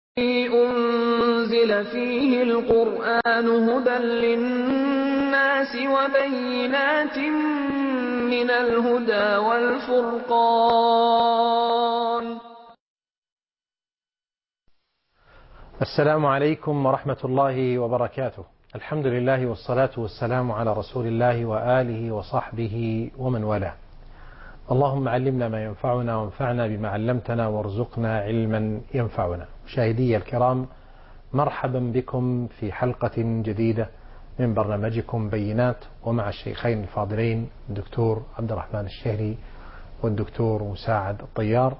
أُنزِلَ فِيهِ الْقُرْآنُ هُدًى لِّلنَّاسِ وَبَيِّنَاتٍ مِّنَ الْهُدَىٰ وَالْفُرْقَانِ. السلام عليكم ورحمة الله وبركاته. الحمد لله والصلاة والسلام على رسول الله وآله وصحبه ومن والاه. اللهم علمنا ما ينفعنا وانفعنا بما علمتنا وارزقنا علما ينفعنا. مشاهدي الكرام، مرحبا بكم في حلقة جديدة من برنامجكم بينات، ومع الشيخين الفاضلين الدكتور عبد الرحمن الشهري والدكتور مساعد الطيار.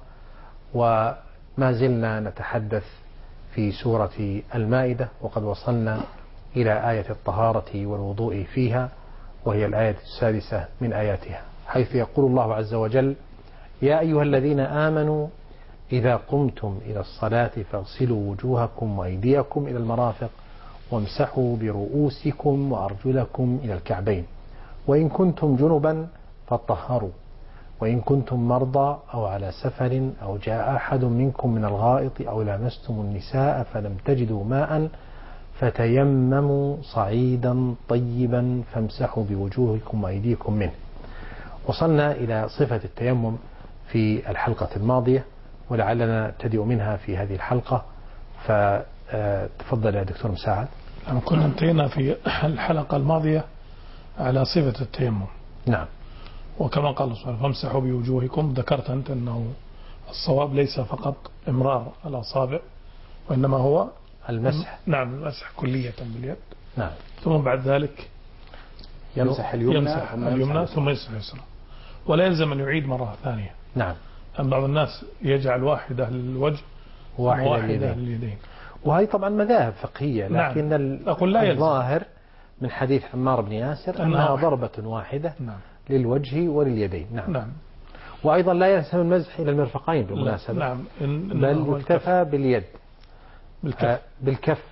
وما زلنا نتحدث في سورة المائدة، وقد وصلنا إلى آية الطهارة والوضوء فيها، وهي الآية السادسة من آياتها، حيث يقول الله عز وجل: يا أيها الذين آمنوا إذا قمتم إلى الصلاة فاغسلوا وجوهكم وأيديكم إلى المرافق وامسحوا برؤوسكم وأرجلكم إلى الكعبين وإن كنتم جنبا فاطهروا وإن كنتم مرضى أو على سفر أو جاء أحد منكم من الغائط أو لامستم النساء فلم تجدوا ماء فتيمموا صعيدا طيبا فامسحوا بوجوهكم وأيديكم منه. وصلنا إلى صفة التيمم في الحلقة الماضية، ولعلنا نبتدئ منها في هذه الحلقة، فتفضل يا دكتور مساعد. كنا انتهينا في الحلقة الماضية على صفة التيمم. نعم. وكما قال الله سبحانه: فامسحوا بوجوهكم. ذكرت أنت أنه الصواب ليس فقط إمرار الأصابع، وإنما هو المسح. نعم، المسح كلية باليد. نعم. ثم بعد ذلك يمسح اليمنى ثم يمسح اليسرى، ولا يلزم أن يعيد مرة ثانية. نعم. أن بعض الناس يجعل واحدة للوجه وواحدة لليدين، وهي طبعا مذاهب فقهية، لكن نعم. الظاهر من حديث عمار بن ياسر أنها ضربة واحدة. نعم. للوجه ولليدين. نعم. نعم. وأيضا لا يلزم المسح إلى المرفقين بالمناسبة. نعم. بل يكتفى باليد، بالكف.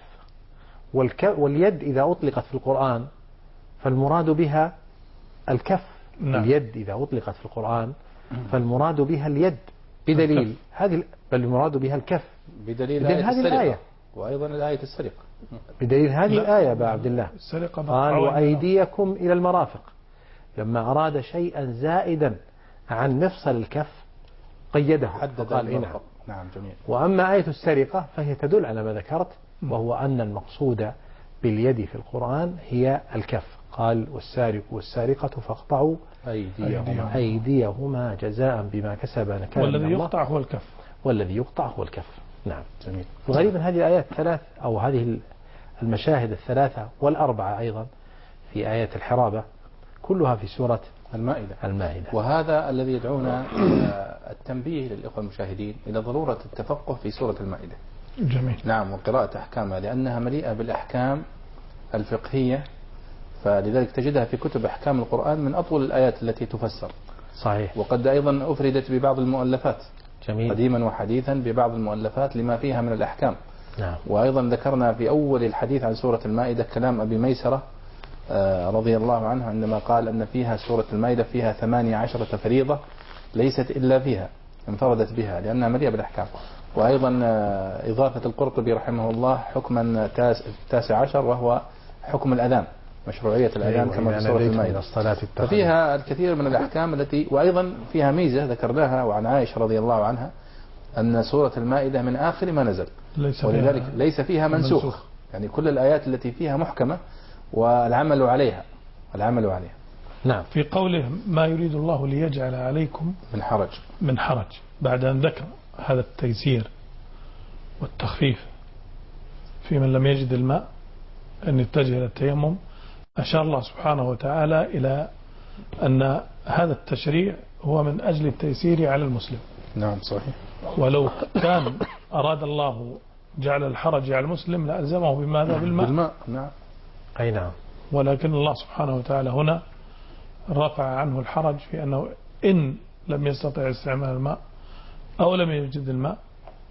واليد إذا أطلقت في القرآن فالمراد بها الكف. نعم. اليد إذا أطلقت في القرآن فالمراد بها اليد بدليل هذه، بل المراد بها الكف بدليل هذه الآية، وأيضا الآية السرقة بدليل هذه الآية بقى عبد الله. قال: وأيديكم إلى المرافق. لما أراد شيئا زائدا عن مفصل الكف قيده، قال إيه. نعم. جميل. وأما آية السرقة فهي تدل على ما ذكرت، وهو أن المقصود باليد في القرآن هي الكف. قال: والسارق والسارقة فاقطعوا أيديهما جزاء بما كسبا نكالا من الله. والذي يقطع هو الكف. والذي يقطع هو الكف. نعم. جميل. وغالبا هذه الآيات الثلاث، أو هذه المشاهد الثلاثة والأربعة أيضا في آية الحرابة، كلها في سورة المائدة. وهذا الذي يدعونا إلى التنبيه للإخوة المشاهدين إلى ضرورة التفقه في سورة المائدة. جميل. نعم. وقراءة أحكامها، لأنها مليئة بالأحكام الفقهية، فلذلك تجدها في كتب أحكام القرآن من أطول الآيات التي تفسر. صحيح. وقد أيضا أفردت ببعض المؤلفات. جميل. قديما وحديثا ببعض المؤلفات لما فيها من الأحكام. نعم. وأيضا ذكرنا في أول الحديث عن سورة المائدة كلام أبي ميسرة رضي الله عنه، عندما قال أن فيها سورة المائدة فيها 18 فريضة ليست إلا فيها، انفردت بها لأنها مليئة بالأحكام. وأيضا إضافة القرطبي رحمه الله حكما 19، وهو حكم الأذان، مشروعية الأذان كما في سورة المائدة. ففيها الكثير من الأحكام التي، وأيضا فيها ميزة ذكرناها وعن عائشة رضي الله عنها، أن سورة المائدة من آخر ما نزل، ولذلك ليس فيها منسوخ. يعني كل الآيات التي فيها محكمة والعمل عليها. نعم. في قوله: ما يريد الله ليجعل عليكم من حرج، بعد أن ذكر هذا التيسير والتخفيف في من لم يجد الماء أن يتجه إلى التيمم، أشار الله سبحانه وتعالى إلى أن هذا التشريع هو من أجل التيسير على المسلم. نعم. صحيح. ولو كان أراد الله جعل الحرج على المسلم لألزمه بماذا؟ بالماء. نعم. أي نعم. ولكن الله سبحانه وتعالى هنا رفع عنه الحرج في أنه إن لم يستطع استعمال الماء أو لم يجد الماء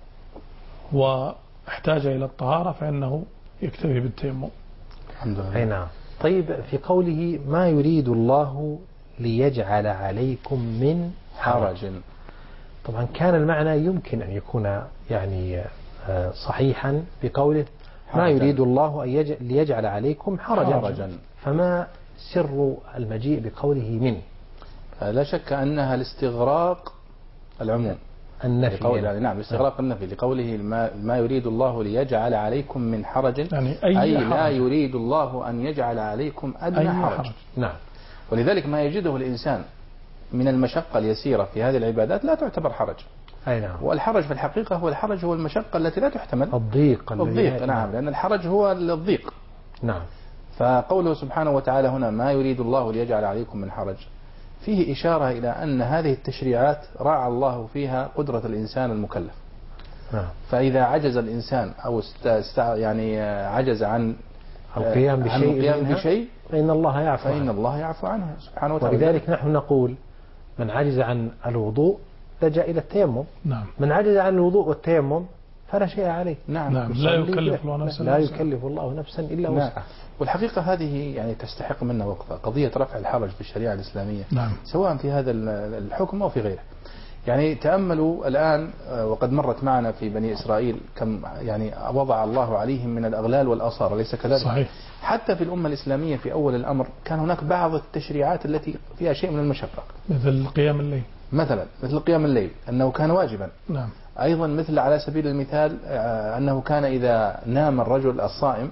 واحتاج إلى الطهارة فإنه يكتفي بالتيمم. الحمد لله. أي نعم. طيب، في قوله: ما يريد الله ليجعل عليكم من حرج، طبعا كان المعنى يمكن أن يكون يعني صحيحا بقوله ما يريد الله أن ليجعل عليكم حرجا. فما سر المجيء بقوله من؟ لا شك أنها الاستغراق العموم النفي يعني نعم استغراق النفي لقوله ما يريد الله ليجعل عليكم من حرج يعني أي لا يريد الله أن يجعل عليكم أدنى حرج. نعم. ولذلك ما يجده الإنسان من المشقة اليسيرة في هذه العبادات لا تعتبر حرج. أي نعم. والحرج في الحقيقة هو المشقة التي لا تحتمل. الضيق نعم لأن الحرج هو الضيق. نعم. فقوله سبحانه وتعالى هنا ما يريد الله ليجعل عليكم من حرج فيه إشارة إلى أن هذه التشريعات راعى الله فيها قدرة الإنسان المكلف. فإذا عجز الإنسان أو يعني عجز عن القيام بشيء فإن الله يعفو عنه سبحانه وتعالى. ولذلك نحن نقول من عجز عن الوضوء لجأ إلى التيمم. نعم. من عجز عن الوضوء والتيمم فلا شيء عليه. نعم. لا يكلف الله نفسا إلا وسعها. والحقيقة هذه يعني تستحق منا وقفة قضية رفع الحرج في الشريعة الإسلامية. نعم. سواء في هذا الحكم أو في غيره. يعني تأملوا الآن وقد مرت معنا في بني إسرائيل كم يعني وضع الله عليهم من الأغلال والآثار أليس كذلك؟ صحيح. حتى في الأمة الإسلامية في أول الأمر كان هناك بعض التشريعات التي فيها شيء من المشقة مثل قيام الليل مثل قيام الليل أنه كان واجبا. نعم. أيضا مثل على سبيل المثال أنه كان إذا نام الرجل الصائم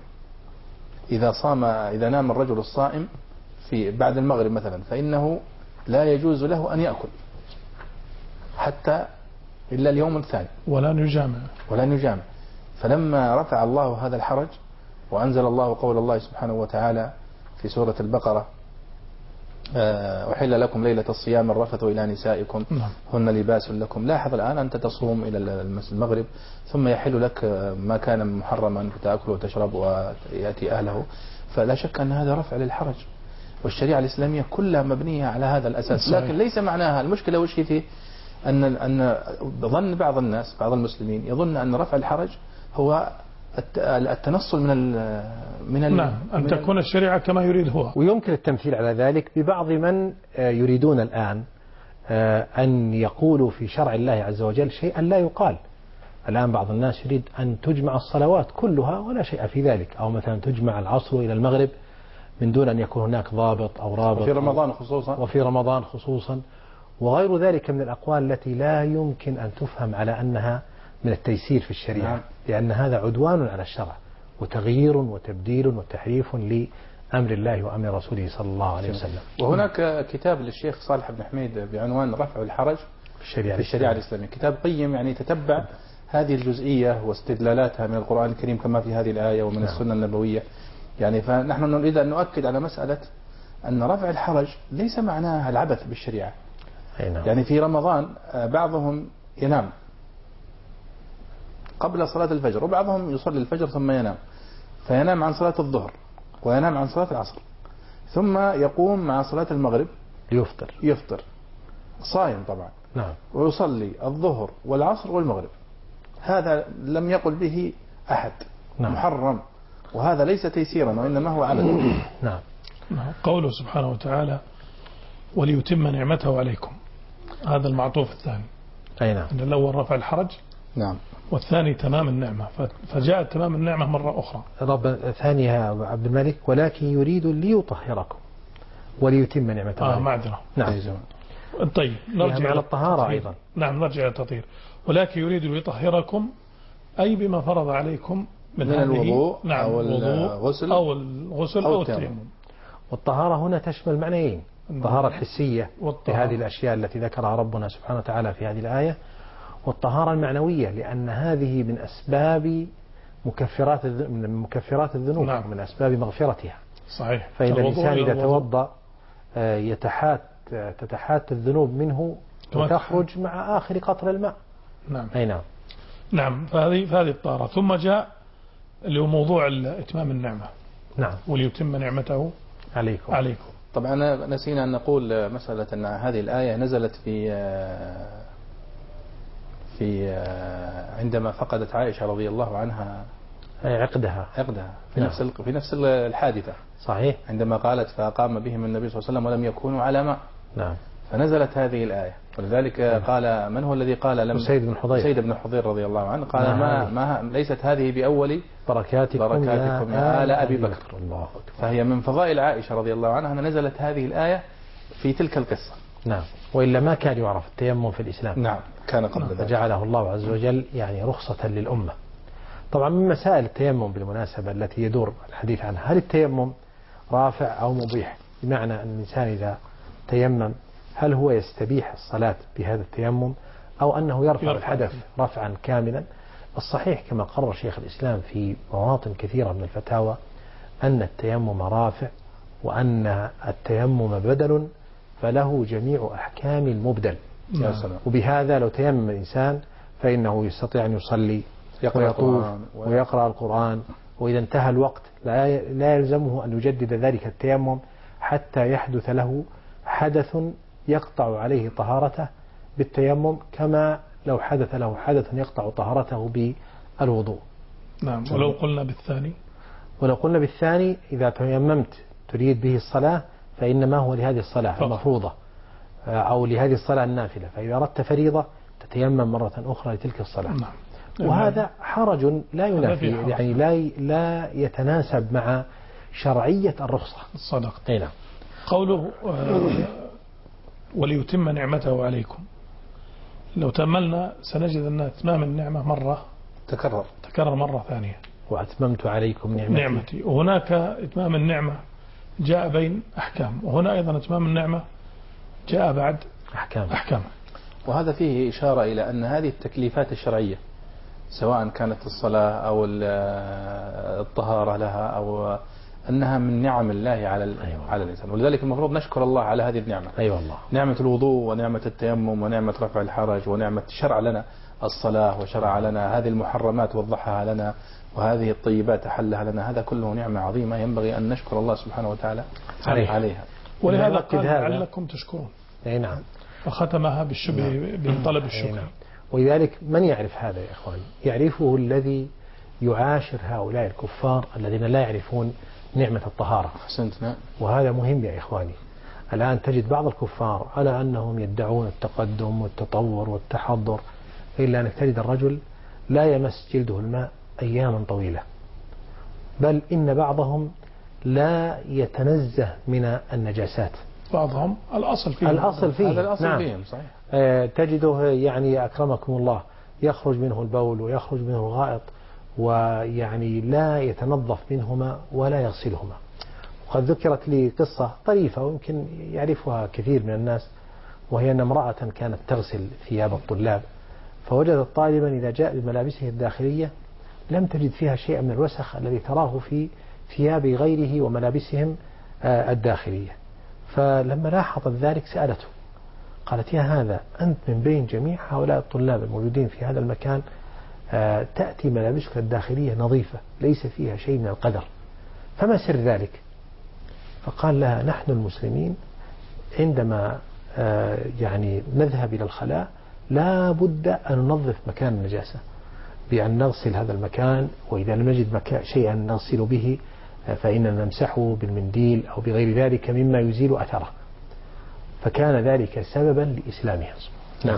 إذا نام الرجل الصائم في بعد المغرب مثلا فإنه لا يجوز له أن يأكل حتى إلا اليوم الثاني ولا يجامع. فلما رفع الله هذا الحرج وأنزل الله قول الله سبحانه وتعالى في سورة البقرة أحل لكم ليلة الصيام الرفث إلى نسائكم هن لباس لكم. لاحظ الآن أنت تصوم إلى المغرب ثم يحل لك ما كان محرما فتأكل وتشرب ويأتي أهله. فلا شك أن هذا رفع للحرج والشريعة الإسلامية كلها مبنية على هذا الأساس. لكن ليس معناها المشكلة وش فيه أن ظن بعض الناس بعض المسلمين يظن أن رفع الحرج هو التنصل من أن تكون الشريعة كما يريد هو. ويمكن التمثيل على ذلك ببعض من يريدون الآن أن يقولوا في شرع الله عز وجل شيئا لا يقال. الآن بعض الناس يريد أن تجمع الصلوات كلها ولا شيء في ذلك أو مثلا تجمع العصر إلى المغرب من دون أن يكون هناك ضابط أو رابط وفي رمضان خصوصا وغير ذلك من الأقوال التي لا يمكن أن تفهم على أنها من التيسير في الشريعة. لأن هذا عدوان على الشرع وتغيير وتبديل وتحريف لأمر الله وأمر رسوله صلى الله عليه وسلم. وهناك كتاب للشيخ صالح بن حميد بعنوان رفع الحرج في الشريعة الإسلامية كتاب قيم يعني تتبع هذه الجزئية واستدلالاتها من القرآن الكريم كما في هذه الآية ومن السنة النبوية. يعني فنحن نريد أن نؤكد على مسألة أن رفع الحرج ليس معناها العبث بالشريعة. يعني في رمضان بعضهم ينام قبل صلاة الفجر وبعضهم يصلي الفجر ثم ينام فينام عن صلاة الظهر وينام عن صلاة العصر ثم يقوم مع صلاة المغرب يفطر صائم طبعا. نعم. ويصلي الظهر والعصر والمغرب. هذا لم يقل به أحد. نعم. محرم وهذا ليس تيسيرا وإنما هو عبث. نعم. قوله سبحانه وتعالى وليتم نعمته عليكم هذا المعطوف الثاني. أي نعم. أن الأول رفع الحرج نعم والثاني تمام النعمة فجاءت تمام النعمة مرة أخرى. ثانيها عبد الملك ولكن يريد ليطهركم وليتم نعمته. معذرة. نعم. طيب نرجع على الطهارة أيضا. نعم نرجع إلى التطهير ولكن يريد ليطهركم أي بما فرض عليكم من الوضوء. نعم أو الغسل أو التيمم. والطهارة هنا تشمل معنيين الطهارة الحسية لهذه الأشياء التي ذكرها ربنا سبحانه وتعالى في هذه الآية والطهارة المعنوية لأن هذه من أسباب مكفرات الذنوب. نعم. من أسباب مغفرتها. صحيح. فإن الإنسان إذا توضأ تتحات الذنوب منه وتخرج مع آخر قطر الماء. نعم. أي نعم. نعم فهذه الطهارة. ثم جاء اللي هو موضوع إتمام النعمة. نعم. وليتم نعمته عليكم. طبعا نسينا أن نقول مسألة أن هذه الآية نزلت في عندما فقدت عائشة رضي الله عنها عقدها في نفس الحادثة. صحيح. عندما قالت فقام بهم النبي صلى الله عليه وسلم ولم يكونوا على ماء. نعم. فنزلت هذه الآية. ولذلك قال من هو الذي قال لم سيد بن حضير رضي الله عنه قال ما ليست هذه بأول بركاتكم يا آل أبي بكر. الله. فهي من فضائل عائشة رضي الله عنها أن نزلت هذه الآية في تلك القصة. نعم. وإلا ما كان يعرف التيمم في الإسلام. نعم كان قبل ذلك. فجعله الله عز وجل يعني رخصة للأمة. طبعا من مسائل التيمم بالمناسبة التي يدور الحديث عنها، هل التيمم رافع أو مبيح؟ بمعنى أن الإنسان إذا تيمم هل هو يستبيح الصلاة بهذا التيمم أو أنه يرفع الحدث رفعا كاملا؟ الصحيح كما قرر شيخ الإسلام في مواطن كثيرة من الفتاوى أن التيمم رافع، وأن التيمم بدل فله جميع أحكام المبدل. وبهذا لو تيمم الإنسان فإنه يستطيع أن يصلي ويطوف ويقرأ القرآن، وإذا انتهى الوقت لا يلزمه أن يجدد ذلك التيمم حتى يحدث له حدث يقطع عليه طهارته بالتيمم، كما لو حدث له حدث يقطع طهارته بالوضوء. نعم. ولو قلنا بالثاني إذا تيممت تريد به الصلاة فإنما هو لهذه الصلاة المفروضة أو لهذه الصلاة النافلة، فإذا أردت فريضة تتيمم مرة أخرى لتلك الصلاة. نعم. وهذا حرج لا ينافي، يعني لا يتناسب مع شرعية الرخصة. صدقت. نعم. قوله وليتم نعمته عليكم، لو تأملنا سنجد أن إتمام النعمة مرة تكرر مرة ثانية. وأتممت عليكم نعمتي. وهناك إتمام النعمة جاء بين أحكام، وهنا أيضا إتمام النعمة جاء بعد أحكام. وهذا فيه إشارة إلى أن هذه التكليفات الشرعية سواء كانت الصلاة أو الطهارة لها أو أنها من نعم الله على الإنسان، ولذلك المفروض نشكر الله على هذه النعمة. والله. نعمة الوضوء ونعمة التيمم ونعمة رفع الحرج ونعمة شرع لنا الصلاة وشرع لنا هذه المحرمات وضحها لنا وهذه الطيبات أحلها لنا، هذا كله نعمة عظيمة ينبغي أن نشكر الله سبحانه وتعالى عليها. ولهذا قال لعلكم تشكرون. نعم. فختمها بالشبه بطلب الشكر. ولذلك من يعرف هذا يا إخواني؟ يعرفه الذي يعاشر هؤلاء الكفار الذين لا يعرفون نعمة الطهارة. أحسنتنا. وهذا مهم يا إخواني. الآن تجد بعض الكفار على أنهم يدعون التقدم والتطور والتحضر، إلا أنك تجد الرجل لا يمس جلده الماء أياما طويلة، بل إن بعضهم لا يتنزه من النجاسات. بعضهم الأصل فيهم. هذا الأصل نعم. فيهم صحيح. تجده يعني أكرمكم الله يخرج منه البول ويخرج منه الغائط، ويعني لا يتنظف منهما ولا يغسلهما. وقد ذكرت لي قصة طريفة ويمكن يعرفها كثير من الناس، وهي أن امرأة كانت تغسل ثياب الطلاب، فوجدت طالبا إذا جاء بملابسه الداخلية لم تجد فيها شيء من الوسخ الذي تراه في ثياب غيره وملابسهم الداخلية. فلما لاحظت ذلك سألته، قالت: يا هذا، أنت من بين جميع هؤلاء الطلاب الموجودين في هذا المكان تأتي ملابسك الداخلية نظيفة ليس فيها شيء من القدر، فما سر ذلك؟ فقال لها: نحن المسلمين عندما يعني نذهب إلى الخلاء لا بد أن ننظف مكان النجاسة بأن نغسل هذا المكان، وإذا لم نجد شيئا نغسل به فإننا نمسحه بالمنديل أو بغير ذلك مما يزيل أثره. فكان ذلك سببا لإسلامها. نعم.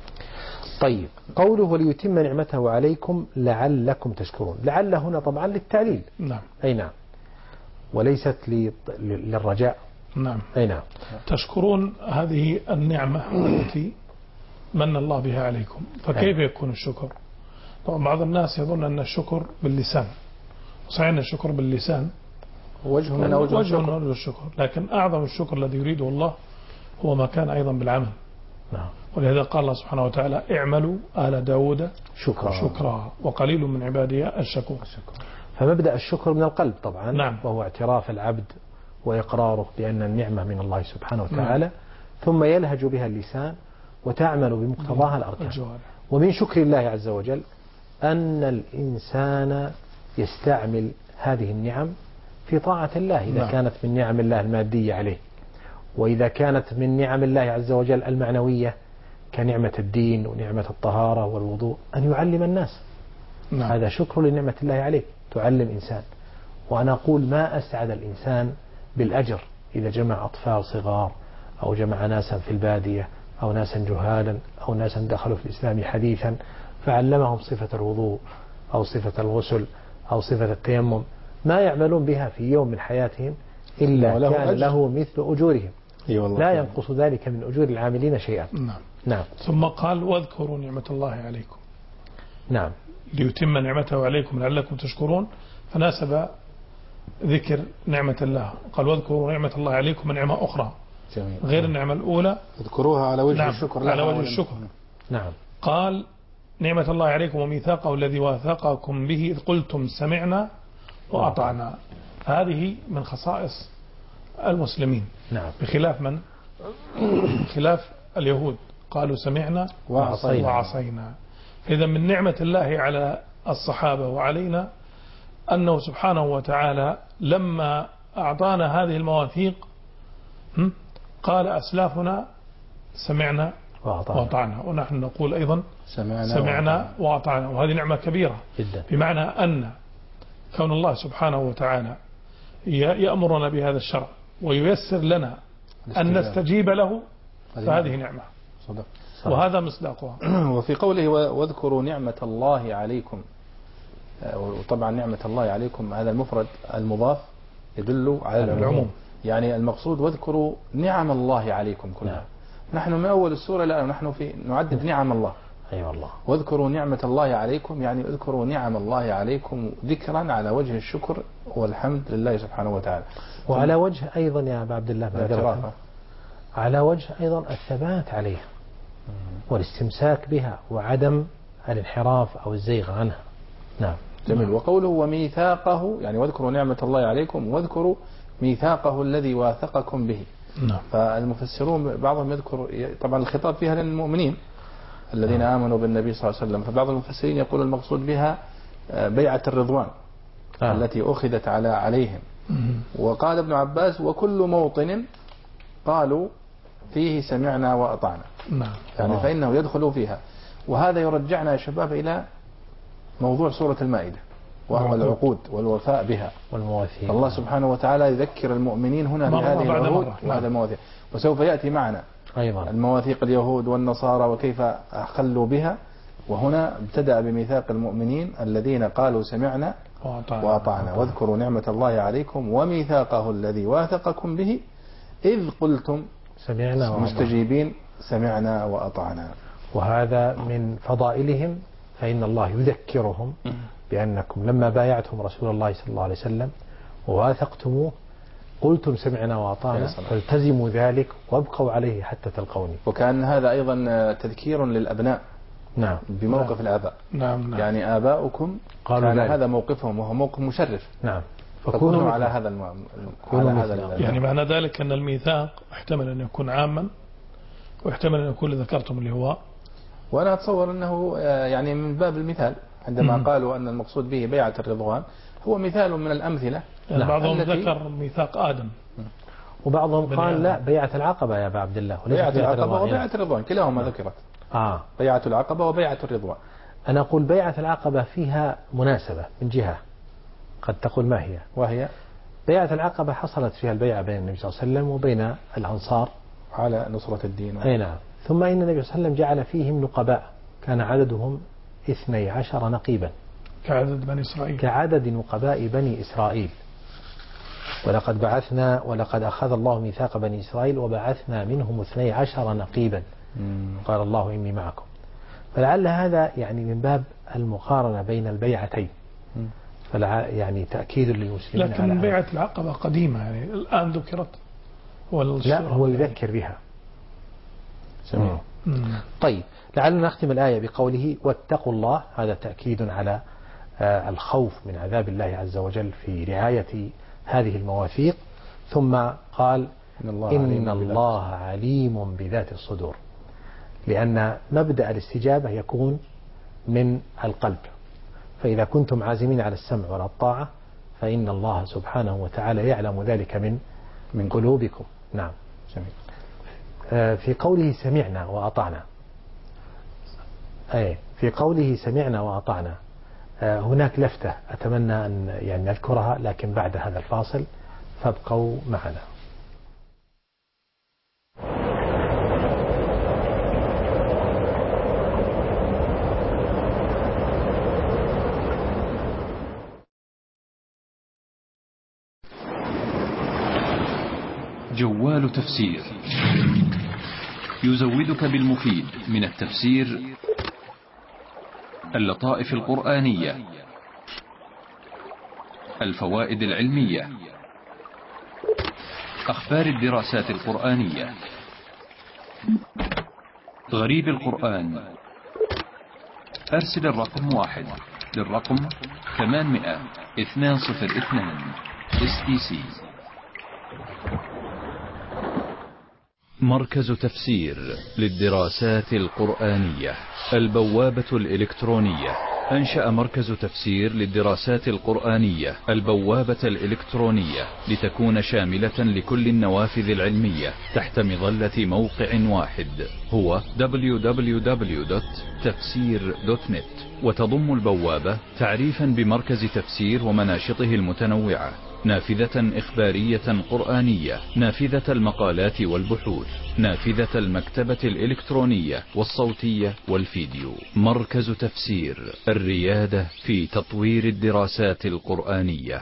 طيب، قوله وليتم نعمته عليكم لعلكم تشكرون، لعل هنا طبعا للتعليل. نعم. أي نعم. وليست للرجاء. نعم. أي نعم. تشكرون هذه النعمة التي من الله بها عليكم، فكيف يكون الشكر؟ طبعا بعض الناس يظن أن الشكر باللسان، صحيح أن الشكر باللسان وجه من أوجه الشكر، لكن أعظم الشكر الذي يريده الله هو ما كان أيضا بالعمل. نعم. ولهذا قال الله سبحانه وتعالى: اعملوا آل داود شكرا وقليل من عبادي الشكور. فمبدأ الشكر من القلب طبعا. نعم. وهو اعتراف العبد وإقراره بأن النعمة من الله سبحانه وتعالى. ثم يلهج بها اللسان وتعمل بمقتضاها الأركان. ومن شكر الله عز وجل أن الإنسان يستعمل هذه النعم في طاعة الله إذا كانت من نعم الله المادية عليه، وإذا كانت من نعم الله عز وجل المعنوية كنعمة الدين ونعمة الطهارة والوضوء أن يعلم الناس. هذا شكر لنعمة الله عليك، تعلم إنسان. وأنا أقول ما أسعد الإنسان بالأجر إذا جمع أطفال صغار أو جمع ناسا في البادية أو ناسا جهالا أو ناسا دخلوا في الإسلام حديثا فعلمهم صفة الوضوء أو صفة الغسل أو صفة التيمم ما يعملون بها في يوم من حياتهم إلا كان له مثل أجورهم لا ينقص ذلك من أجور العاملين شيئا. نعم. ثم قال واذكروا نعمة الله عليكم. نعم. ليتم نعمته عليكم لعلكم تشكرون، فناسب ذكر نعمة الله. قال واذكروا نعمة الله عليكم من نعمة أخرى جميل. غير النعمة الأولى اذكروها على وجه نعم. الشكر على وجه الشكر. نعم. قال نعمة الله عليكم وميثاقه الذي واثقكم به إذ قلتم سمعنا وأطعنا. هذه من خصائص المسلمين. نعم. بخلاف من؟ خلاف اليهود قالوا سمعنا وعصينا. إذا من نعمة الله على الصحابة وعلينا أنه سبحانه وتعالى لما أعطانا هذه المواثيق قال أسلافنا سمعنا وأطعنا، ونحن نقول أيضا سمعنا وأطعنا، وهذه نعمة كبيرة جدا. بمعنى أن كون الله سبحانه وتعالى يأمرنا بهذا الشرع وييسر لنا أن نستجيب له فهذه نعمة صدق. وهذا مصداقها. وفي قوله واذكروا نعمة الله عليكم، وطبعا نعمة الله عليكم هذا المفرد المضاف يدل على العموم، يعني المقصود واذكروا نعم الله عليكم كلها. نحن من أول السورة لا نحن في نعدد نعم الله. أي والله. واذكروا نعمة الله عليكم يعني اذكروا نعم الله عليكم ذكرا على وجه الشكر والحمد لله سبحانه وتعالى، وعلى وجه أيضا يا أبا عبد الله على وجه أيضا الثبات عليها والاستمساك بها وعدم الانحراف أو الزيغ عنها. نعم. جميل. وقوله وميثاقه يعني واذكروا نعمة الله عليكم واذكروا ميثاقه الذي واثقكم به. نعم. فالمفسرون بعضهم يذكر طبعا الخطاب فيها للمؤمنين الذين آمنوا بالنبي صلى الله عليه وسلم، فبعض المفسرين يقول المقصود بها بيعة الرضوان التي أخذت عليهم. وقال ابن عباس وكل موطن قالوا فيه سمعنا وأطعنا. يعني فإنه يدخل فيها. وهذا يرجعنا يا شباب إلى موضوع سورة المائدة وهو العقود والوفاء بها والمواثيق. الله سبحانه وتعالى يذكر المؤمنين هنا بهذه العهود وهذا المواثيق، وسوف يأتي معنا أيضا المواثيق اليهود والنصارى وكيف أخلوا بها. وهنا ابتدأ بميثاق المؤمنين الذين قالوا سمعنا وأطعنا واذكروا نعمة الله عليكم وميثاقه الذي واثقكم به إذ قلتم سمعنا مستجيبين سمعنا وأطعنا. وهذا من فضائلهم، فإن الله يذكرهم بأنكم لما بايعتم رسول الله صلى الله عليه وسلم وواثقتموه قلتم سمعنا وأطعنا فالتزموا ذلك وابقوا عليه حتى تلقوني. وكان هذا أيضا تذكير للأبناء. نعم. بموقف الآباء. نعم. يعني آباؤكم كان هذا موقفهم وهو موقف مشرف. نعم. فكونوا على هذا يعني معنى ذلك أن الميثاق احتمل أن يكون عاما واحتمل أن يكون ذكرتم اللي هو، وأنا أتصور أنه يعني من باب المثال عندما قالوا أن المقصود به بيعة الرضوان هو مثال من الأمثلة. يعني بعضهم ذكر ميثاق آدم وبعضهم قال لا بيعة العقبة يا أبا عبد الله. بيعة العقبة وبيعة الرضوان كلاهما ذكرت. بيعة العقبة وبيعة الرضوان. أنا أقول بيعة العقبة فيها مناسبة من جهة قد تقول ما هي، وهي بيعة العقبة حصلت فيها البيعة بين النبي صلى الله عليه وسلم وبين الأنصار على نصرة الدين. أي نعم. ثم إن النبي صلى الله عليه وسلم جعل فيهم نقباء كان عددهم 12 نقيبا كعدد بني إسرائيل، كعدد نقباء بني إسرائيل. ولقد بعثنا ولقد أخذ الله ميثاق بني إسرائيل وبعثنا منهم 12 نقيبا قال الله إني معكم. فلعل هذا يعني من باب المقارنة بين البيعتين، يعني تأكيد للمسلمين. لكن بيعة العقبة قديمة يعني الآن ذكرت. لا هو يذكر بها. طيب لعلنا نختم الآية بقوله واتقوا الله. هذا تأكيد على الخوف من عذاب الله عز وجل في رعاية هذه المواثيق. ثم قال إن الله عليم بذات الصدور، لأن مبدأ الاستجابة يكون من القلب، فإذا كنتم عازمين على السمع والطاعة فإن الله سبحانه وتعالى يعلم ذلك من قلوبكم. نعم. جميل. في قوله سمعنا وأطعنا، في قوله سمعنا وأطعنا هناك لفتة أتمنى أن يعني نذكرها لكن بعد هذا الفاصل، فابقوا معنا. جوال تفسير يزودك بالمفيد من التفسير، اللطائف القرآنية، الفوائد العلمية، أخبار الدراسات القرآنية، غريب القرآن. أرسل الرقم 1 للرقم 800-202 STC. مركز تفسير للدراسات القرآنية، البوابة الإلكترونية. أنشأ مركز تفسير للدراسات القرآنية البوابة الإلكترونية لتكون شاملة لكل النوافذ العلمية تحت مظلة موقع واحد، هو www.tafsir.net. وتضم البوابة تعريفا بمركز تفسير ومناشطه المتنوعة، نافذة إخبارية قرآنية، نافذة المقالات والبحوث، نافذة المكتبة الإلكترونية والصوتية والفيديو. مركز تفسير، الريادة في تطوير الدراسات القرآنية.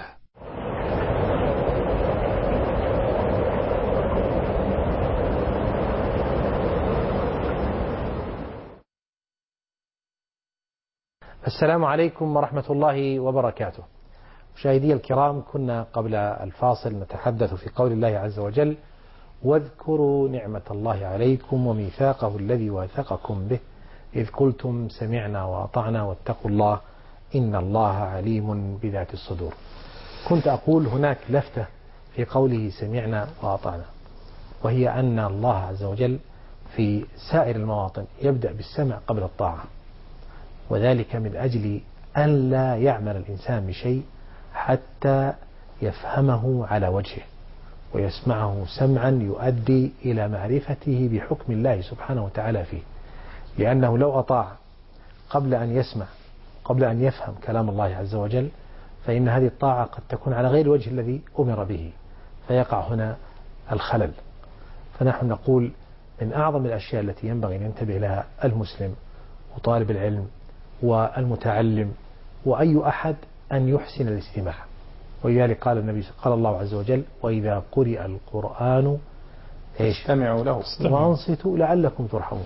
السلام عليكم ورحمة الله وبركاته. مشاهدي الكرام، كنا قبل الفاصل نتحدث في قول الله عز وجل: واذكروا نعمة الله عليكم وميثاقه الذي واثقكم به إذ قلتم سمعنا وأطعنا واتقوا الله إن الله عليم بذات الصدور. كنت أقول هناك لفتة في قوله سمعنا وأطعنا، وهي أن الله عز وجل في سائر المواطن يبدأ بالسمع قبل الطاعة، وذلك من أجل أن لا يعمل الإنسان بشيء حتى يفهمه على وجهه ويسمعه سمعا يؤدي إلى معرفته بحكم الله سبحانه وتعالى فيه، لأنه لو أطاع قبل أن يسمع قبل أن يفهم كلام الله عز وجل فإن هذه الطاعة قد تكون على غير الوجه الذي أمر به، فيقع هنا الخلل. فنحن نقول من أعظم الأشياء التي ينبغي أن ينتبه لها المسلم وطالب العلم والمتعلم وأي أحد أن يحسن الاستماع. ولذلك قال الله عز وجل: وإذا قرئ القرآن استمعوا له وأنصتوا لعلكم ترحمون.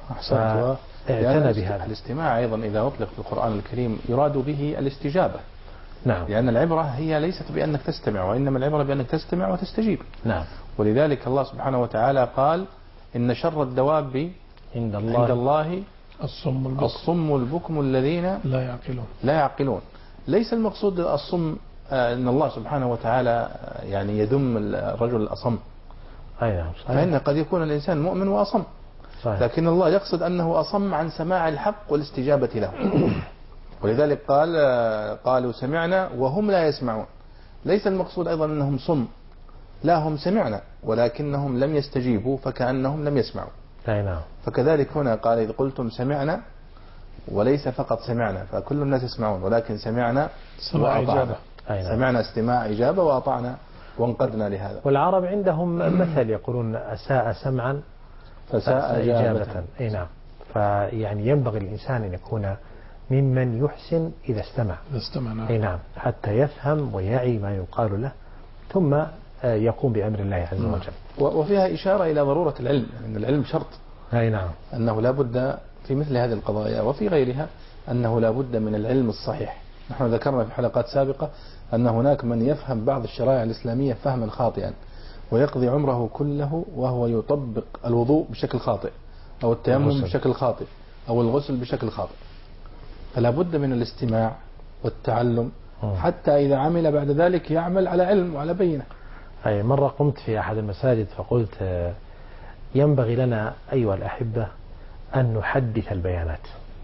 اعتنى بهذا. الاستماع أيضا إذا أطلق في القرآن الكريم يراد به الاستجابة. نعم. لأن العبرة هي ليست بأنك تستمع، وإنما العبرة بأنك تستمع وتستجيب. نعم. ولذلك الله سبحانه وتعالى قال: إن شر الدواب عند الله الصم البكم الذين لا يعقلون. ليس المقصود الصم أن الله سبحانه وتعالى يعني يذم الرجل الأصم، فإن قد يكون الإنسان مؤمن وأصم، لكن الله يقصد أنه أصم عن سماع الحق والاستجابة له. ولذلك قالوا سمعنا وهم لا يسمعون. ليس المقصود أيضا أنهم صم، لا، هم سمعنا ولكنهم لم يستجيبوا فكأنهم لم يسمعوا. فكذلك هنا قال: إذ قلتم سمعنا، وليس فقط سمعنا فكل الناس يسمعون، ولكن سمعنا وأطعنا. سمعنا استماع إجابة، وأطعنا وانقدنا لهذا. والعرب عندهم مثل يقولون: أساء سمعا فساء إجابة. أي نعم. فيعني ينبغي الإنسان أن يكون ممن يحسن إذا استمع. أي نعم، حتى يفهم ويعي ما يقال له ثم يقوم بأمر الله عز وجل. وفيها إشارة إلى ضرورة العلم، أن العلم شرط. أي نعم. أنه لا بد في مثل هذه القضايا وفي غيرها أنه لا بد من العلم الصحيح. نحن ذكرنا في حلقات سابقة أن هناك من يفهم بعض الشرائع الإسلامية فهما خاطئا، ويقضي عمره كله وهو يطبق الوضوء بشكل خاطئ، أو التيمم بشكل خاطئ، أو الغسل بشكل خاطئ. فلا بد من الاستماع والتعلم حتى إذا عمل بعد ذلك يعمل على علم وعلى بينة. أي مرة قمت في أحد المساجد فقلت: ينبغي لنا أيها الأحبة أن نحدث البيانات،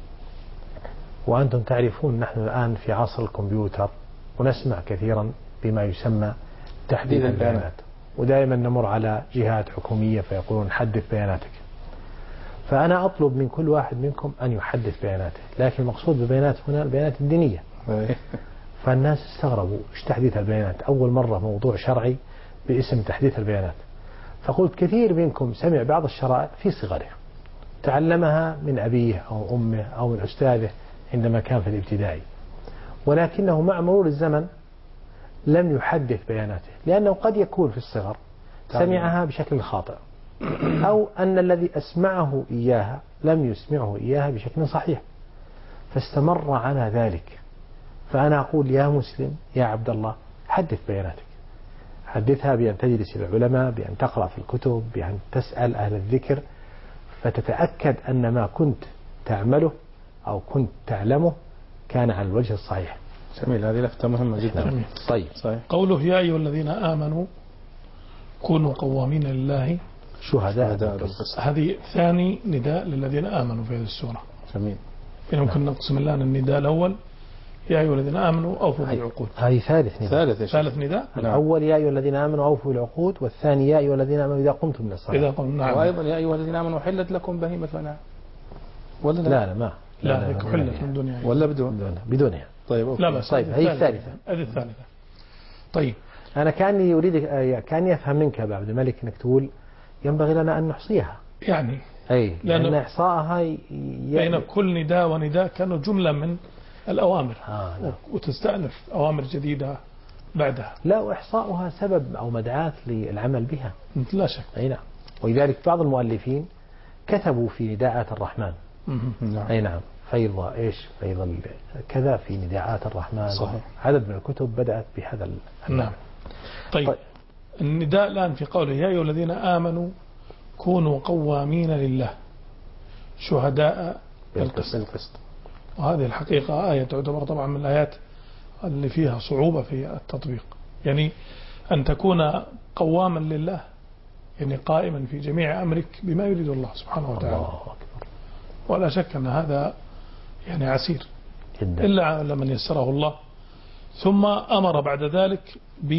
وأنتم تعرفون نحن الآن في عصر الكمبيوتر ونسمع كثيرا بما يسمى تحديث البيانات، ودائما نمر على جهات حكومية فيقولون: حدث بياناتك. فأنا أطلب من كل واحد منكم أن يحدث بياناته، لكن المقصود بالبيانات هنا البيانات الدينية. فالناس استغربوا: إيش تحديث البيانات؟ أول مرة موضوع شرعي باسم تحديث البيانات. فقلت: كثير منكم سمع بعض الشرائع في صغره، تعلمها من أبيه أو أمه أو من أستاذه عندما كان في الابتدائي، ولكنه مع مرور الزمن لم يحدث بياناته، لأنه قد يكون في الصغر سمعها بشكل خاطئ، أو أن الذي أسمعه إياها لم يسمعه إياها بشكل صحيح فاستمر على ذلك. فأنا أقول يا مسلم يا عبد الله حدث بياناتك، حدثها بأن تجلس العلماء، بأن تقرأ في الكتب، بأن تسأل أهل الذكر، فتتأكد أن ما كنت تعمله أو كنت تعلمه كان على الوجه الصحيح. جميل، هذه لفتة مهمة جدا. طيب، صحيح. قوله يا أيها الذين آمنوا كونوا قوامين لله شهداء بالقسط. هذه ثاني نداء للذين آمنوا في هذه السورة. جميل. يمكن نقسم الآن النداء الأول يا أيها الذين آمنوا أوفوا بالعقود. هذه ثالث نداء. ثالث نداء. الأول يا أيها الذين آمنوا أوفوا بالعقود، والثاني يا أيها الذين آمنوا إذا قمتم من الصلاة. إذا قمتم. نعم. وأيضا يا أيها الذين آمنوا حلت لكم بهيمة الأنعام ولا لا ما لا حلت من دنيا ولا بدونها. طيب أوكي. لا بس طيب هي الثالثة. هذه الثالثة. طيب أنا كاني أفهم منك يا أبا عبد الملك أنك تقول ينبغي لنا أن نحصيها، يعني أي لأن إحصاءها بين كل نداء ونداء كانوا جملة من الأوامر وتستأنف أوامر جديدة بعدها. لا، وإحصاؤها سبب أو مدعاة للعمل بها لا شك. أي نعم. ولذلك بعض المؤلفين كتبوا في نداءات الرحمن. أي نعم. فيض كذا في نداءات الرحمن. صحيح. عدد من الكتب بدأت بهذا نعم. طيب النداء الآن في قوله يا أيها الذين آمنوا كونوا قوامين لله شهداء بالقسط. وهذه الحقيقة آية تعتبر طبعا من الآيات اللي فيها صعوبة في التطبيق، يعني أن تكون قواما لله، يعني قائما في جميع أمرك بما يريد الله سبحانه وتعالى. ولا شك أن هذا يعني عسير إلا على من يسره الله. ثم أمر بعد ذلك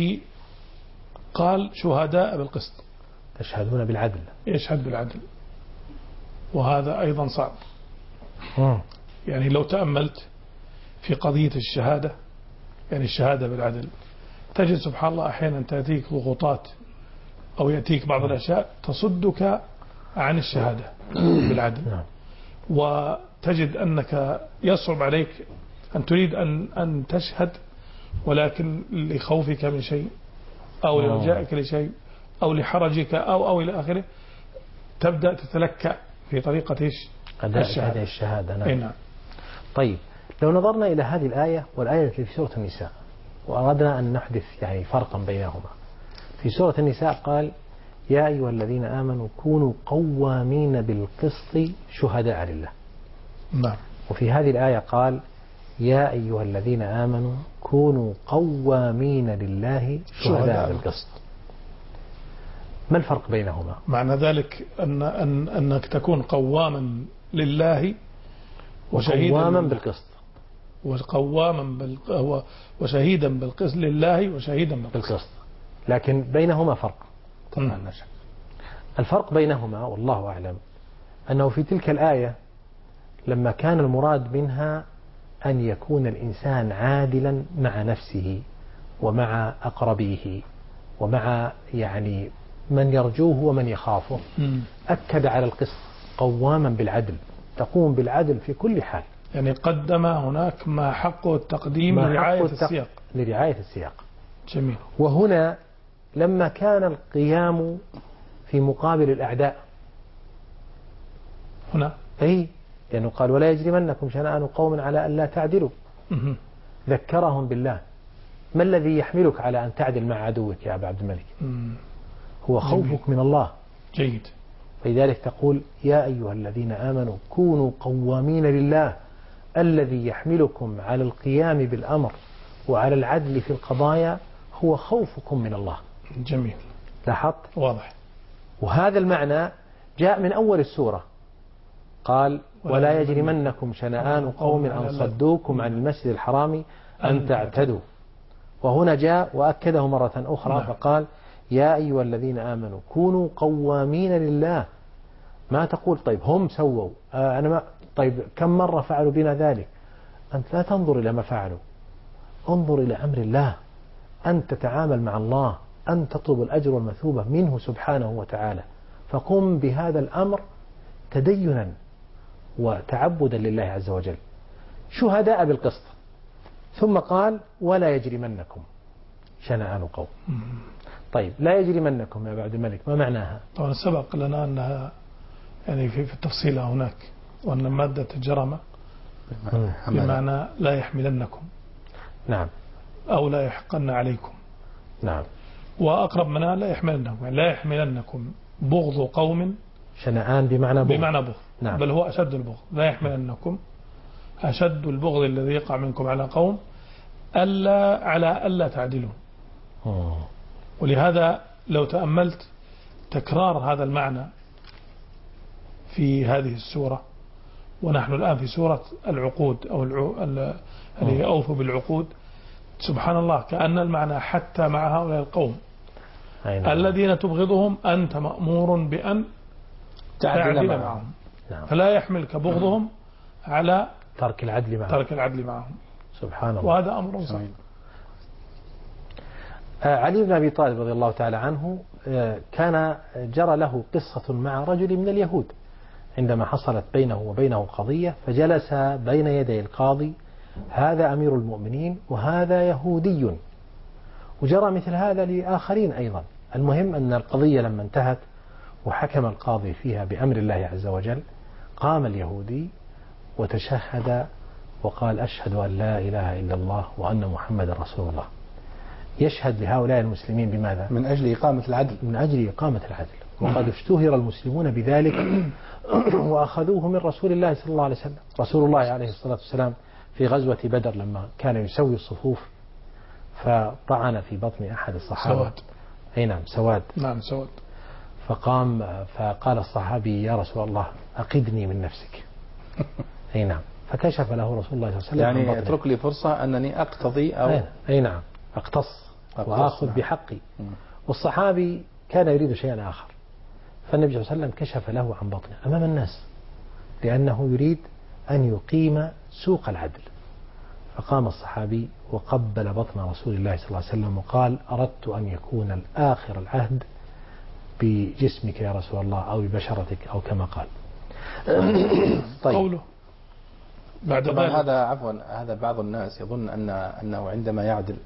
قال شهداء بالقسط، تشهدون بالعدل، يشهد بالعدل، وهذا أيضا صعب. يعني لو تأملت في قضية الشهادة، يعني الشهادة بالعدل، تجد سبحان الله أحيانا تأتيك ضغوطات أو يأتيك بعض الأشياء تصدك عن الشهادة بالعدل، وتجد أنك يصعب عليك أن تريد أن تشهد، ولكن لخوفك من شيء أو لرجائك لشيء أو لحرجك أو إلى آخره تبدأ تتلكأ في طريقة أداء الشهادة. نعم. طيب لو نظرنا إلى هذه الآية والآية التي في سورة النساء وأردنا أن نحدث يعني فرقا بينهما. في سورة النساء قال يا أيها الذين آمنوا كونوا قوامين بالقسط شهداء لله. نعم. وفي هذه الآية قال يا أيها الذين آمنوا كونوا قوامين لله شهداء بالقسط. ما الفرق بينهما؟ معنى ذلك أنك تكون قواما لله وقواما بالقسط، وشهيدا بالقسط لله وشهيدا بالقسط، لكن بينهما فرق. طبعا لا شك. الفرق بينهما والله أعلم أنه في تلك الآية لما كان المراد منها أن يكون الإنسان عادلا مع نفسه ومع أقربيه ومع يعني من يرجوه ومن يخافه، أكد على القسط قواما بالعدل، تقوم بالعدل في كل حال. يعني قدم هناك ما حقه التقديم لرعاية السياق. جميل. وهنا لما كان القيام في مقابل الأعداء هنا لأنه قال ولا يجرمنكم شنآن قوم على أن لا تعدلوا، ذكرهم بالله. ما الذي يحملك على أن تعدل مع عدوك يا أبا عبد الملك؟ هو خوفك من الله. جيد. لذلك تقول يا أيها الذين آمنوا كونوا قوامين لله الذي يحملكم على القيام بالأمر وعلى العدل في القضايا هو خوفكم من الله. جميل. لاحظت؟ واضح. وهذا المعنى جاء من أول السورة، قال ولا يجرمنكم شنآن قوم أن صدوكم عن المسجد الحرام أن تعتدوا. وهنا جاء وأكده مرة أخرى فقال يا أيها الذين آمنوا كونوا قوامين لله. ما تقول طيب هم سووا طيب كم مرة فعلوا بنا ذلك؟ أنت لا تنظر إلى ما فعلوا، انظر إلى أمر الله، أن تتعامل مع الله، أن تطلب الأجر والمثوبة منه سبحانه وتعالى، فقم بهذا الأمر تدينا وتعبدا لله عز وجل شهداء بالقسط. ثم قال ولا يجرمنكم شنآن قوم. طيب لا يجرمنكم يا أبا عبد الملك، ما معناها؟ طبعا سبق لنا أنها يعني في التفصيل هناك، وأن مادة جرم بمعنى لا يحملنكم. نعم. أو لا يحقن عليكم. نعم. وأقرب منها لا يحملنكم، يعني لا يحملنكم بغض قوم. شنآن بمعنى بغض. نعم. بل هو أشد البغض. لا يحملنكم أشد البغض الذي يقع منكم على قوم ألا تعدلوا. ولهذا لو تأملت تكرار هذا المعنى في هذه السورة، ونحن الآن في سورة العقود أو اللي أوفوا بالعقود، سبحان الله كأن المعنى حتى مع هؤلاء القوم الذين تبغضهم أنت مأمور بأن تعدل معهم. نعم. فلا يحملك بغضهم على ترك العدل معهم. سبحان الله. وهذا أمر صحيح. علي بن أبي طالب رضي الله تعالى عنه كان جرى له قصة مع رجل من اليهود عندما حصلت بينه وبينه قضية، فجلس بين يدي القاضي، هذا أمير المؤمنين وهذا يهودي، وجرى مثل هذا لآخرين أيضا. المهم أن القضية لما انتهت وحكم القاضي فيها بأمر الله عز وجل، قام اليهودي وتشهد وقال أشهد أن لا إله إلا الله وأن محمد رسول الله، يشهد لهؤلاء المسلمين بماذا؟ من أجل إقامة العدل. من أجل إقامة العدل. وقد اشتهر المسلمون بذلك وأخذوه من رسول الله صلى الله عليه وسلم. رسول الله عليه الصلاة والسلام في غزوة بدر لما كان يسوي الصفوف فطعن في بطن أحد الصحابة. سواد. أي نعم سواد. نعم سواد. فقال الصحابي يا رسول الله أقدني من نفسك. أي نعم. فكشف له رسول الله صلى الله عليه وسلم يعني اترك لي فرصة أنني أقتضي أو أي نعم أقتص وآخذ بحقي. والصحابي كان يريد شيئا آخر، فالنبي صلى الله عليه وسلم كشف له عن بطنه أمام الناس لأنه يريد أن يقيم سوق العدل. فقام الصحابي وقبل بطن رسول الله صلى الله عليه وسلم وقال أردت أن يكون الآخر العهد بجسمك يا رسول الله أو ببشرتك أو كما قال. طيب. قوله بعد طبعا هذا بعض الناس يظن أنه عندما يعدل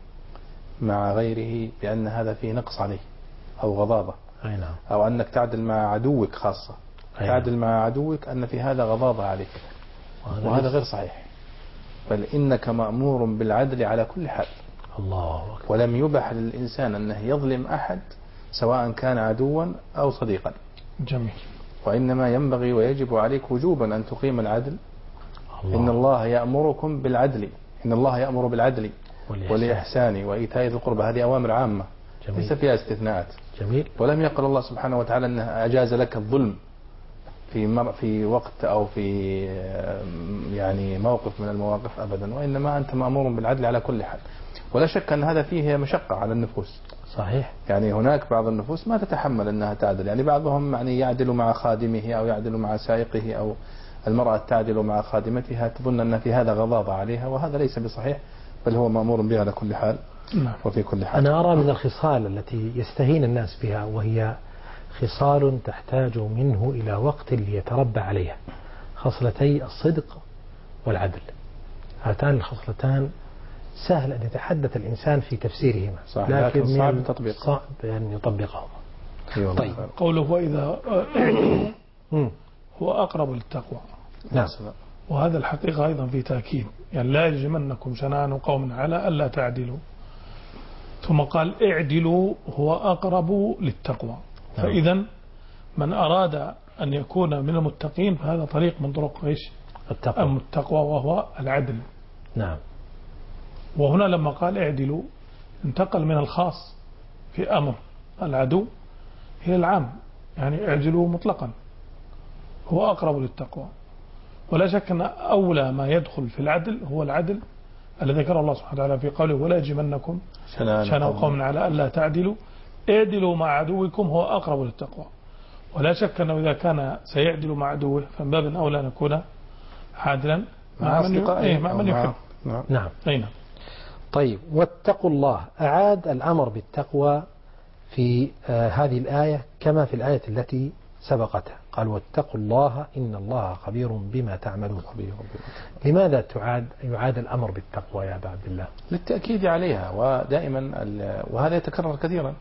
مع غيره بأن هذا فيه نقص عليه أو غضاضة. أو أنك تعدل مع عدوك خاصة. تعدل مع عدوك أن في هذا غضاضة عليك، وهذا غير صحيح. بل إنك مأمور بالعدل على كل حال. الله أكبر. ولم يبح للإنسان أنه يظلم أحد سواء كان عدوا أو صديقا. جميل. وإنما ينبغي ويجب عليك وجوبا أن تقيم العدل. إن الله يأمركم بالعدل، إن الله يأمر بالعدل والإحسان وإيتاء ذي القربى. هذه أوامر عامة ليس فيها استثناءات. جميل. ولم يقل الله سبحانه وتعالى أنه أجاز لك الظلم في وقت أو في يعني موقف من المواقف أبدا، وإنما أنت مأمور بالعدل على كل حال. ولا شك أن هذا فيه مشقة على النفوس. صحيح. يعني هناك بعض النفوس ما تتحمل أنها تعدل، يعني بعضهم يعني يعدل مع خادمه أو يعدل مع سائقه، أو المرأة تعدل مع خادمتها تظن أن في هذا غضاضة عليها، وهذا ليس بصحيح، بل هو مأمور بها على كل حال وفي كل حال. أنا أرى من الخصال التي يستهين الناس بها، وهي خصال تحتاج منه إلى وقت ليتربى عليها، خصلتي الصدق والعدل. هاتان الخصلتان سهل أن يتحدث الإنسان في تفسيرهما، لكن صعب أن يطبقهما. طيب. قوله وإذا هو أقرب للتقوى. نعم. وهذا الحقيقة أيضا في تأكيد، يعني لا يجرمنكم شنآن قوم على ألا تعدلوا، ثم قال اعدلوا هو أقرب للتقوى. فإذا من أراد أن يكون من المتقين فهذا طريق من طرق إيش؟ التقوى، وهو العدل. نعم. وهنا لما قال اعدلوا انتقل من الخاص في أمر العدو إلى العام، يعني اعدلوا مطلقا هو أقرب للتقوى. ولا شك أن أولى ما يدخل في العدل هو العدل الذي ذكره الله سبحانه وتعالى في قوله ولا يجرمنكم شنآن قوم على ألا تعدلوا اعدلوا مع عدوكم هو أقرب للتقوى. ولا شك أنه إذا كان سيعدل مع عدوه فمن باب أولى أن يكون عادلا مع من يحب. نعم. نعم. طيب. واتقوا الله، أعاد الأمر بالتقوى في هذه الآية كما في الآية التي سبقتها، قال واتقوا الله إن الله خبير بما تعملون. لماذا يعاد الأمر بالتقوى يا أبا عبد الله؟ للتأكيد عليها، ودائما وهذا يتكرر كثيرا.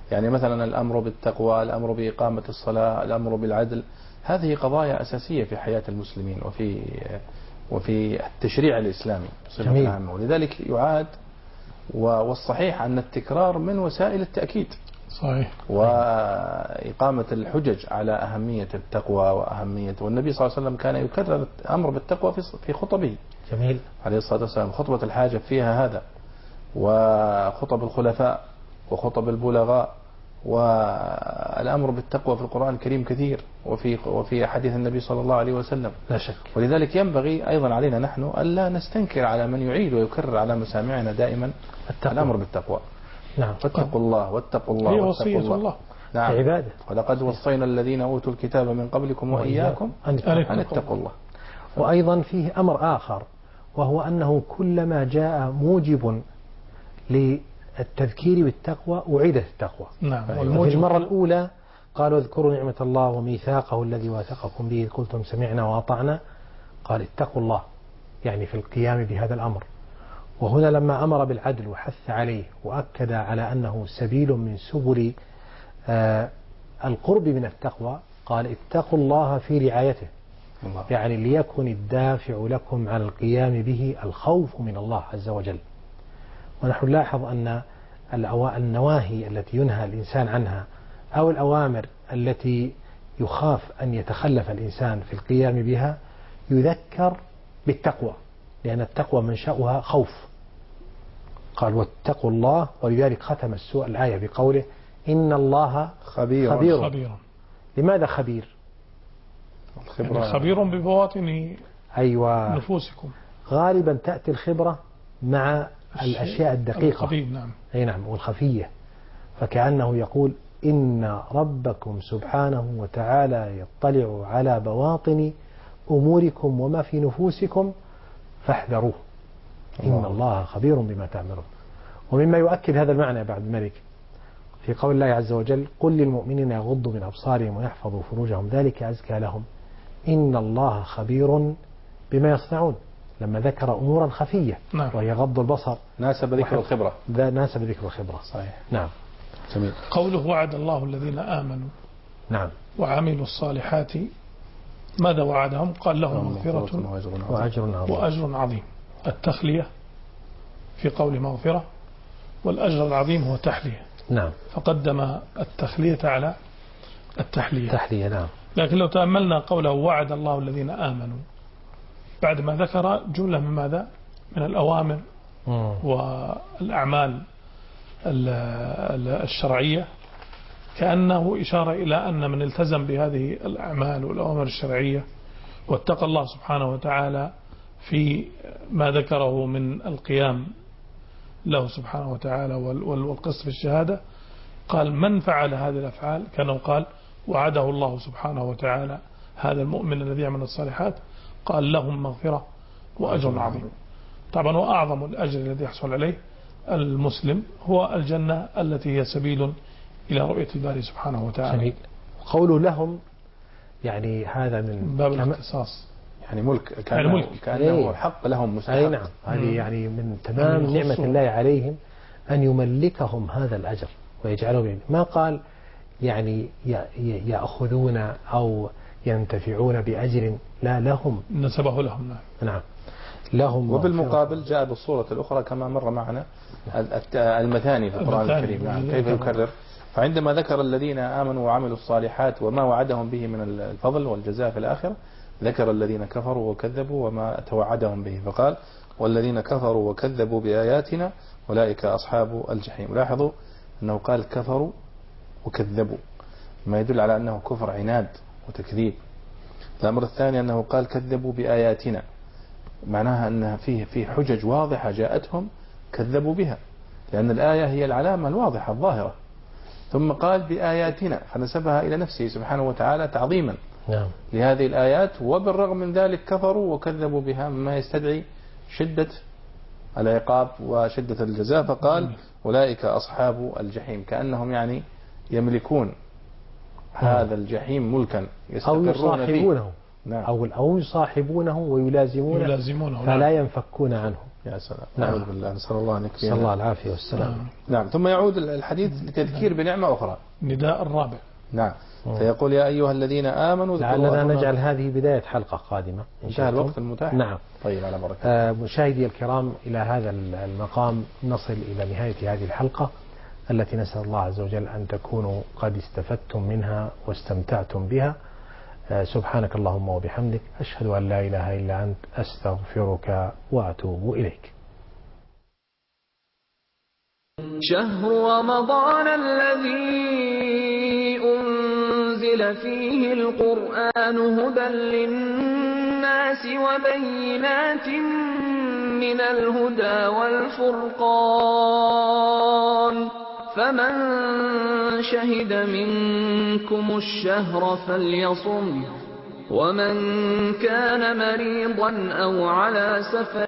يعني مثلا الأمر بالتقوى، الأمر بإقامة الصلاة، الأمر بالعدل، هذه قضايا أساسية في حياة المسلمين وفي التشريع الإسلامي بصفة عامة. ولذلك يعاد، والصحيح أن التكرار من وسائل التأكيد صحيح، وإقامة الحجج على أهمية التقوى وأهمية، والنبي صلى الله عليه وسلم كان يكرر الأمر بالتقوى في خطبه جميل عليه الصلاة والسلام. خطبة الحاجة فيها هذا، وخطب الخلفاء وخطب البلغاء، والأمر بالتقوى في القرآن الكريم كثير، وفي حديث النبي صلى الله عليه وسلم لا شك. ولذلك ينبغي أيضا علينا نحن ألا نستنكر على من يعيد ويكرر على مسامعنا دائما الأمر بالتقوى. نعم. واتقوا الله واتقوا الله هي واتقوا وصية الله. نعم. عبادة. ولقد وصينا الذين أوتوا الكتاب من قبلكم وإياكم أن اتقوا الله. وأيضا فيه أمر آخر، وهو أنه كلما جاء موجب للتذكير بالتقوى أعيدت التقوى. نعم. في المرة الأولى قالوا اذكروا نعمة الله وميثاقه الذي واثقكم به قلتم سمعنا وأطعنا، قال اتقوا الله، يعني في القيام بهذا الأمر. وهنا لما أمر بالعدل وحث عليه وأكد على أنه سبيل من سبل القرب من التقوى، قال اتقوا الله في رعايته، يعني ليكن الدافع لكم على القيام به الخوف من الله عز وجل. ونحن نلاحظ أن النواهي التي ينهى الإنسان عنها أو الأوامر التي يخاف أن يتخلف الإنسان في القيام بها يذكر بالتقوى، لأن التقوى منشأها خوف. قال واتقوا الله، ولذلك ختم الآية بقوله إن الله خبير. لماذا خبير؟ يعني خبير ببواطن نفوسكم. غالبا تأتي الخبرة مع الأشياء الدقيقة. نعم. أي نعم، والخفية. فكأنه يقول إن ربكم سبحانه وتعالى يطلع على بواطن أموركم وما في نفوسكم فاحذروه إن الله خبير بما تعملون. ومما يؤكد هذا المعنى بعد الملك في قول الله عز وجل قل للمؤمنين يغضوا من أبصارهم ويحفظوا فروجهم ذلك أزكى لهم إن الله خبير بما يصنعون، لما ذكر أمورا خفية وهي غض البصر ناسب ذكر الخبرة. ناسب ذكر الخبرة. صحيح. نعم. جميل. قوله وعد الله الذين آمنوا نعم وعملوا الصالحات، ماذا وعدهم؟ قال لهم مغفرة وأجر عظيم. التخلية في قول مغفرة، والأجر العظيم هو تحلية. نعم. فقدم التخلية على التحلية. نعم. لكن لو تأملنا قوله وعد الله الذين آمنوا بعد ما ذكر جملة من ماذا؟ من الأوامر والأعمال الشرعية، كأنه إشارة إلى أن من التزم بهذه الأعمال والأوامر الشرعية واتقى الله سبحانه وتعالى في ما ذكره من القيام له سبحانه وتعالى والقسط في الشهادة، قال من فعل هذه الأفعال كانوا قال وعده الله سبحانه وتعالى هذا المؤمن الذي يعمل الصالحات، قال لهم مغفرة وأجر عظيم. طبعا وأعظم الأجر الذي يحصل عليه المسلم هو الجنة التي هي سبيل إلى رؤية الباري سبحانه وتعالى. قوله لهم يعني هذا من باب الاختصاص، يعني ملك، كأنه حق لهم مستحق. أي نعم. هذه يعني من تمام نعمة الله عليهم أن يملكهم هذا الأجر ويجعلهم ما قال يعني يأخذون أو ينتفعون بأجر، لا لهم نسبه لهم. نعم لهم. وبالمقابل جاء بالصورة الأخرى كما مر معنا المثاني في القرآن الكريم. نعم. كيف يكرر؟ فعندما ذكر الذين آمنوا وعملوا الصالحات وما وعدهم به من الفضل والجزاء في الآخرة، ذكر الذين كفروا وكذبوا وما توعدهم به، فقال والذين كفروا وكذبوا بآياتنا أولئك أصحاب الجحيم. لاحظوا أنه قال كفروا وكذبوا، ما يدل على أنه كفر عناد وتكذيب. الأمر الثاني أنه قال كذبوا بآياتنا، معناها أنها فيه حجج واضحة جاءتهم كذبوا بها، لأن الآية هي العلامة الواضحة الظاهرة. ثم قال بآياتنا فنسبها إلى نفسه سبحانه وتعالى تعظيما لهذه الآيات، وبالرغم من ذلك كفروا وكذبوا بها مما يستدعي شدة العقاب وشدة الجزاء، فقال أولئك أصحاب الجحيم، كأنهم يعني يملكون هذا الجحيم ملكا يستقرون فيه نعم. أو يصاحبونه ويلازمونه فلا ينفكون عنه. يا سلام. نعم. نعوذ بالله، نسأل الله أن يكفينا. نسأل الله العافية والسلام. نعم. ثم يعود الحديث لتذكير بنعمة أخرى. نداء الرابع. نعم. فيقول يا أيها الذين آمنوا لعلنا نجعل هذه بداية حلقة قادمة. انتهى الوقت المتاح. نعم. طيب على بركة. مشاهدي الكرام، إلى هذا المقام نصل إلى نهاية هذه الحلقة التي نسأل الله عز وجل أن تكونوا قد استفدتم منها واستمتعتم بها. سبحانك اللهم وبحمدك، أشهد أن لا إله إلا أنت، أستغفرك وأتوب إليك. شهر رمضان الذي أنزل فيه القرآن هدى للناس وبينات من الهدى والفرقان، فمن شهد منكم الشهر فليصم، ومن كان مريضا أو على سفر